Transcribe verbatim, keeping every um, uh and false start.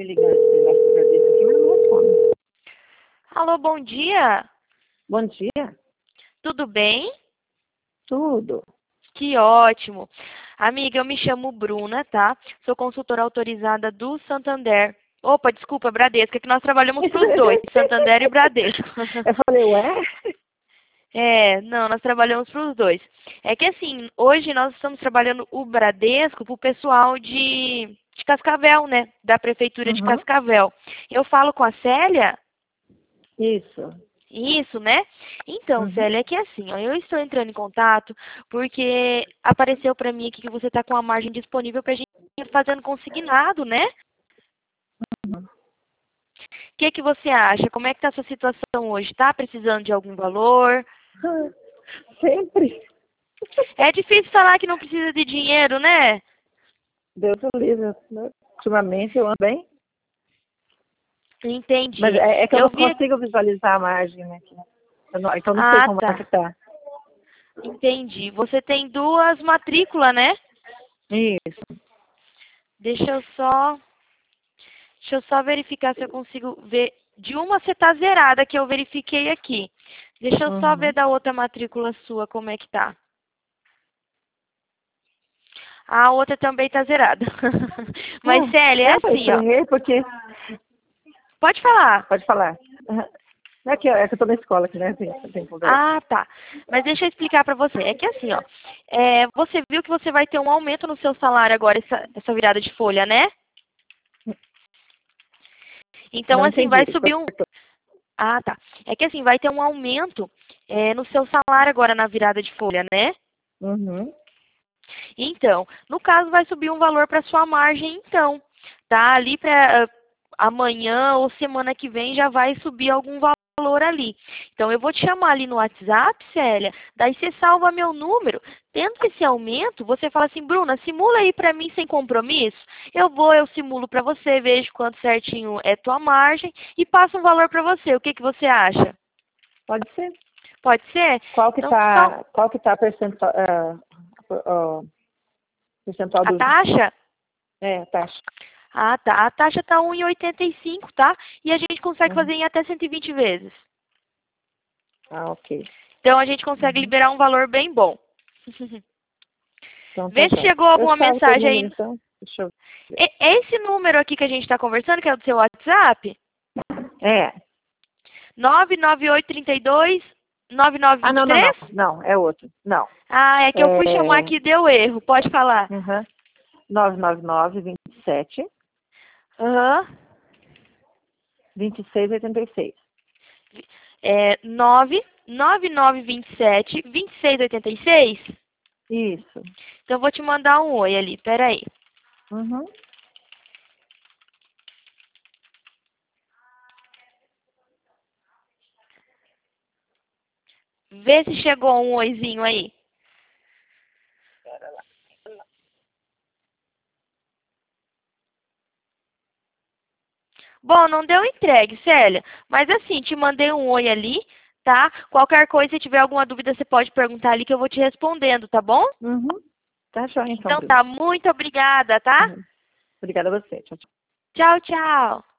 me ligando esse negócio pra isso aqui, mas não responde. Alô, bom dia. Bom dia. Tudo bem? Tudo. Que ótimo. Amiga, eu me chamo Bruna, tá? Sou consultora autorizada do Santander. Opa, desculpa, Bradesco, é que nós trabalhamos para os dois, Santander e Bradesco. Eu falei, ué? É, não, nós trabalhamos para os dois. É que assim, hoje nós estamos trabalhando o Bradesco para o pessoal de, de Cascavel, né? Da Prefeitura de Uhum. Cascavel. Eu falo com a Célia? Isso. Isso, né? Então, Uhum. Célia, é que assim, ó, eu estou entrando em contato porque apareceu para mim aqui que você está com a margem disponível para a gente ir fazendo consignado, né? Uhum. O que que você acha? Como é que está a sua situação hoje? Está precisando de algum valor? Sempre. É difícil falar que não precisa de dinheiro, né? Deus o livre. Ultimamente eu ando bem. Mas Entendi. é, é que eu Eu não vi... consigo visualizar a margem, né? Eu não- então não sei Ah, como é que tá. tá. Entendi. Você tem duas matrículas, né? Isso. Deixa eu só... Deixa eu só verificar se eu consigo ver. De uma você tá zerada, que eu verifiquei aqui. Deixa eu só ver Uhum. da outra matrícula sua como é que tá. A outra também tá zerada. Mas, Célia, é É, eu assim, ó. estranhei porque... Pode falar. Pode falar. Uhum. É que, é que eu tô na escola aqui, né? Tem, tem conversa. Ah, tá. Mas deixa eu explicar pra você. É que assim, ó. É, você viu que você vai ter um aumento no seu salário agora, essa, essa virada de folha, né? Então, Não assim, entendi. vai subir um... Ah, tá. É que assim, vai ter um aumento é, no seu salário agora na virada de folha, né? Uhum. Então, no caso, vai subir um valor para sua margem, então. Tá? Ali para amanhã ou semana que vem já vai subir algum valor ali. Então, eu vou te chamar ali no WhatsApp, Célia, daí você salva meu número. Tendo esse aumento, você fala assim, Bruna, simula aí para mim sem compromisso. Eu vou, eu simulo para você, vejo quanto certinho é tua margem e passo um valor para você. O que, que você acha? Pode ser. Pode ser? Qual que Então, só tá, qual que tá a percentual, uh, percentual a dos... taxa? É, taxa. Ah, tá. A taxa tá um e oitenta e cinco, tá? E a gente consegue Uhum. fazer em até cento e vinte vezes. Ah, ok. Então a gente consegue Uhum. liberar um valor bem bom. Então tá Vê se bom. chegou Eu alguma salvo teu mensagem número, aí. então. Deixa eu ver. É é esse número aqui que a gente está conversando, que é o do seu WhatsApp? É. nove nove oito três dois nove nove Ah, dois não, não, não. três? Não, é outro. Não. Ah, é que eu fui chamar É... aqui e deu erro. Pode falar. Uhum. nove nove nove, vinte e sete, Aham. vinte e seis, oitenta e seis. É nove nove nove dois sete dois seis oito seis? Isso. Então eu vou te mandar um oi ali. Peraí. Uhum. Vê se chegou um oizinho aí. Bom, não deu entregue, Célia. Mas assim, te mandei um oi ali, tá? Qualquer coisa, se tiver alguma dúvida, você pode perguntar ali que eu vou te respondendo, tá bom? Uhum. Tá joia, então, Então Bruno. tá, muito obrigada, tá? Uhum. Obrigada a você. Tchau, tchau. Tchau, tchau.